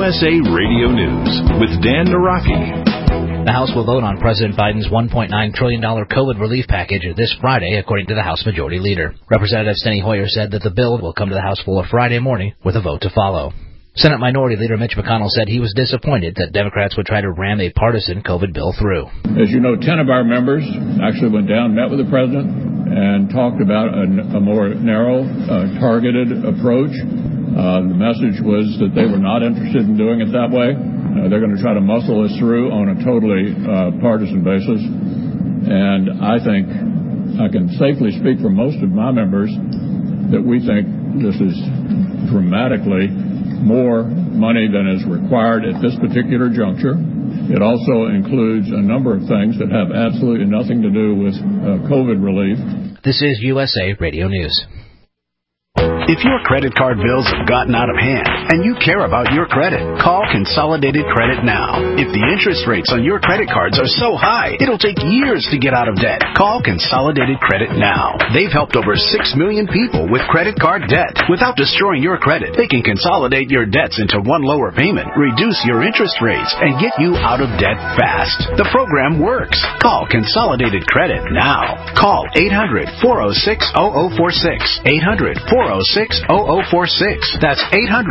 USA Radio News with Dan Naraki. The House will vote on President Biden's $1.9 trillion COVID relief package this Friday, according to the House Majority Leader. Representative Steny Hoyer said that the bill will come to the House floor Friday morning with a vote to follow. Senate Minority Leader Mitch McConnell said he was disappointed that Democrats would try to ram a partisan COVID bill through. As you know, 10 of our members actually went down, met with the president, and talked about a more narrow, targeted approach. The message was that they were not interested in doing it that way. They're going to try to muscle us through on a totally partisan basis. And I think I can safely speak for most of my members that we think this is dramatically more money than is required at this particular juncture. It also includes a number of things that have absolutely nothing to do with COVID relief. This is USA Radio News. If your credit card bills have gotten out of hand and you care about your credit, call Consolidated Credit now. If the interest rates on your credit cards are so high, it'll take years to get out of debt. Call Consolidated Credit now. They've helped over 6 million people with credit card debt. Without destroying your credit, they can consolidate your debts into one lower payment, reduce your interest rates, and get you out of debt fast. The program works. Call Consolidated Credit now. Call 800-406-0046. 800-406-0046. That's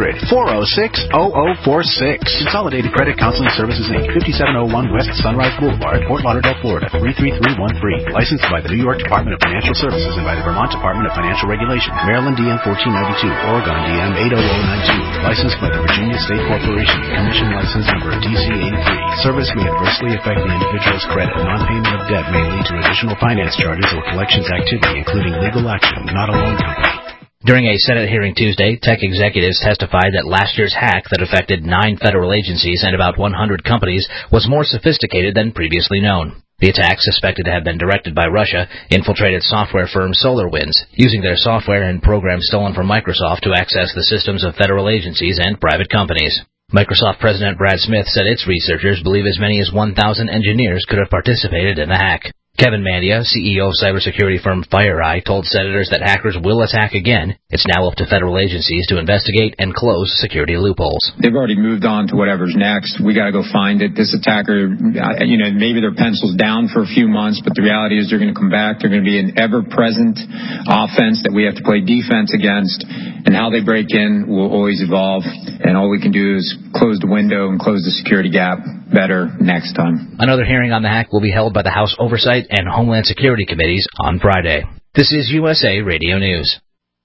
800-406-0046. Consolidated Credit Counseling Services, Inc., 5701 West Sunrise Boulevard, Fort Lauderdale, Florida, 33313. Licensed by the New York Department of Financial Services and by the Vermont Department of Financial Regulation. Maryland DM 1492, Oregon DM 80092. Licensed by the Virginia State Corporation. Commission license number DC83. Service may adversely affect the individual's credit. Non-payment of debt may lead to additional finance charges or collections activity, including legal action, not a loan company. During a Senate hearing Tuesday, tech executives testified that last year's hack that affected 9 federal agencies and about 100 companies was more sophisticated than previously known. The attack, suspected to have been directed by Russia, infiltrated software firm SolarWinds, using their software and programs stolen from Microsoft to access the systems of federal agencies and private companies. Microsoft President Brad Smith said its researchers believe as many as 1,000 engineers could have participated in the hack. Kevin Mandia, CEO of cybersecurity firm FireEye, told senators that hackers will attack again. It's now up to federal agencies to investigate and close security loopholes. They've already moved on to whatever's next. We got to go find it. This attacker, maybe their pencil's down for a few months, but the reality is they're going to come back. They're going to be an ever-present offense that we have to play defense against. And how they break in will always evolve. And all we can do is close the window and close the security gap better next time. Another hearing on the hack will be held by the House Oversight and Homeland Security Committees on Friday. This is USA Radio News.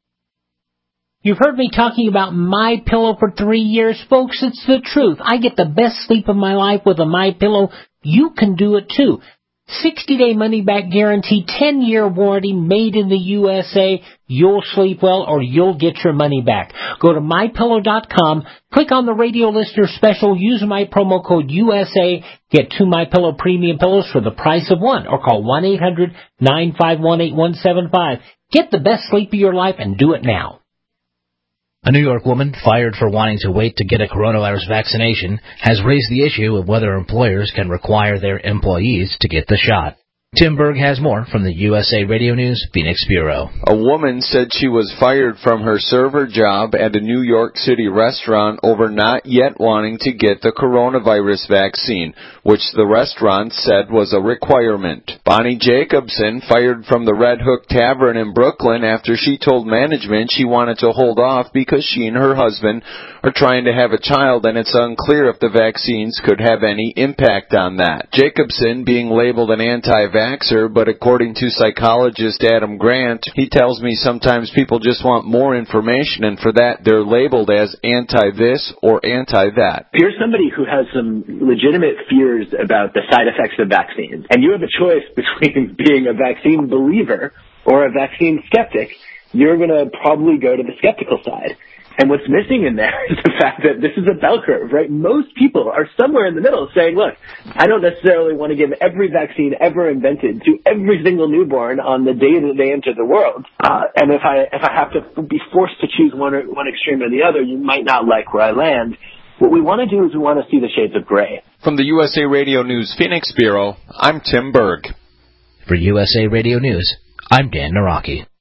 You've heard me talking about MyPillow for 3 years, folks. It's the truth. I get the best sleep of my life with a MyPillow. You can do it too. 60-day money-back guarantee, 10-year warranty, made in the USA. You'll sleep well or you'll get your money back. Go to MyPillow.com, click on the radio listener special, use my promo code USA, get 2 MyPillow premium pillows for the price of one, or call 1-800-951-8175. Get the best sleep of your life and do it now. A New York woman fired for wanting to wait to get a coronavirus vaccination has raised the issue of whether employers can require their employees to get the shot. Tim Berg has more from the USA Radio News Phoenix Bureau. A woman said she was fired from her server job at a New York City restaurant over not yet wanting to get the coronavirus vaccine, which the restaurant said was a requirement. Bonnie Jacobson, fired from the Red Hook Tavern in Brooklyn after she told management she wanted to hold off because she and her husband are trying to have a child and it's unclear if the vaccines could have any impact on that. Jacobson being labeled an anti-vaxxer, but according to psychologist Adam Grant, he tells me sometimes people just want more information, and for that they're labeled as anti-this or anti-that. If you're somebody who has some legitimate fears about the side effects of vaccines, and you have a choice between being a vaccine believer or a vaccine skeptic, you're going to probably go to the skeptical side. And what's missing in there is the fact that this is a bell curve, right? Most people are somewhere in the middle saying, look, I don't necessarily want to give every vaccine ever invented to every single newborn on the day that they enter the world. And if I have to be forced to choose one extreme or the other, you might not like where I land. What we want to do is we want to see the shades of gray. From the USA Radio News Phoenix Bureau, I'm Tim Berg. For USA Radio News, I'm Dan Naraki.